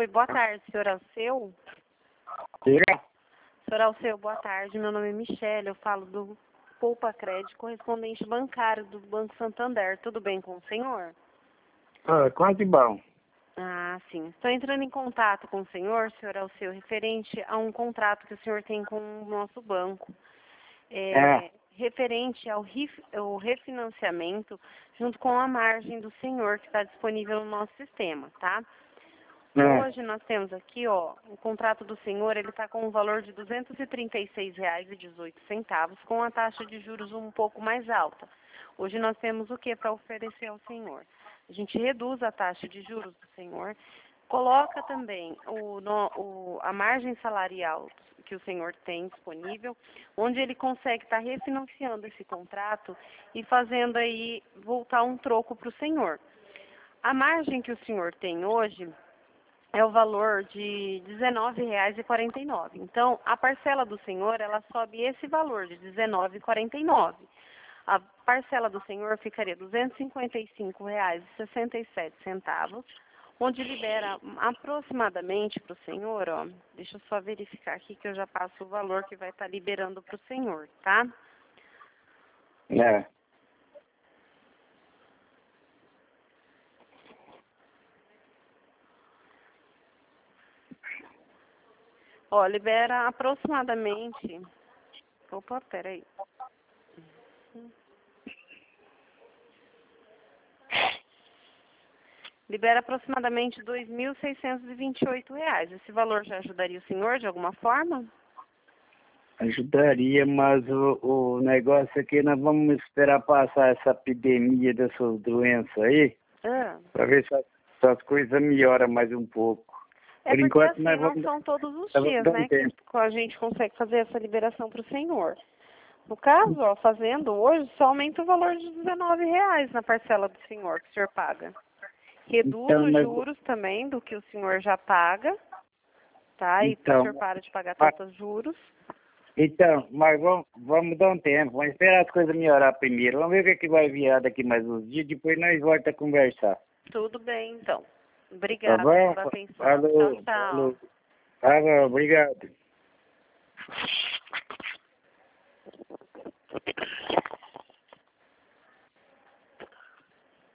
Oi, boa tarde, senhor Alceu. Diga. Senhor Alceu, boa tarde. Meu nome é Michele, eu falo do Poupa Crédito, correspondente bancário do Banco Santander. Tudo bem com o senhor? Quanto bom. Ah, sim. Estou entrando em contato com o senhor Alceu, referente a um contrato que o senhor tem com o nosso banco. Referente ao refinanciamento, junto com a margem do senhor, que está disponível no nosso sistema, tá? Hoje nós temos aqui, ó, o contrato do senhor, ele está com um valor de R$ 236,18, com a taxa de juros um pouco mais alta. Hoje nós temos o que para oferecer ao senhor? A gente reduz a taxa de juros do senhor, coloca também a margem salarial que o senhor tem disponível, onde ele consegue estar refinanciando esse contrato e fazendo aí voltar um troco para o senhor. A margem que o senhor tem hoje é o valor de R$ 19,49. Então, a parcela do senhor, ela sobe esse valor de R$ 19,49. A parcela do senhor ficaria R$ 255,67, onde libera aproximadamente para o senhor, ó, deixa eu só verificar aqui que eu já passo o valor que vai estar liberando para o senhor, tá? Ó, libera aproximadamente... Opa, peraí. Libera aproximadamente R$ 2.628. Esse valor já ajudaria o senhor de alguma forma? Ajudaria, mas o negócio aqui, nós vamos esperar passar essa epidemia dessas doenças aí, para ver se as coisas melhoram mais um pouco. Por porque enquanto, assim, não são todos os dias, né, que a gente consegue fazer essa liberação para o senhor. No caso, ó, fazendo hoje, só aumenta o valor de R$ 19,00 na parcela do senhor, que o senhor paga. Reduz os juros também do que o senhor já paga, tá? E o senhor para de pagar tantos juros. Então, mas vamos dar um tempo, vamos esperar as coisas melhorar primeiro. Vamos ver o que vai virar daqui mais uns dias, depois nós voltamos a conversar. Tudo bem, então. Obrigada pela atenção. Alô, Tchau, tchau. Alô, obrigado.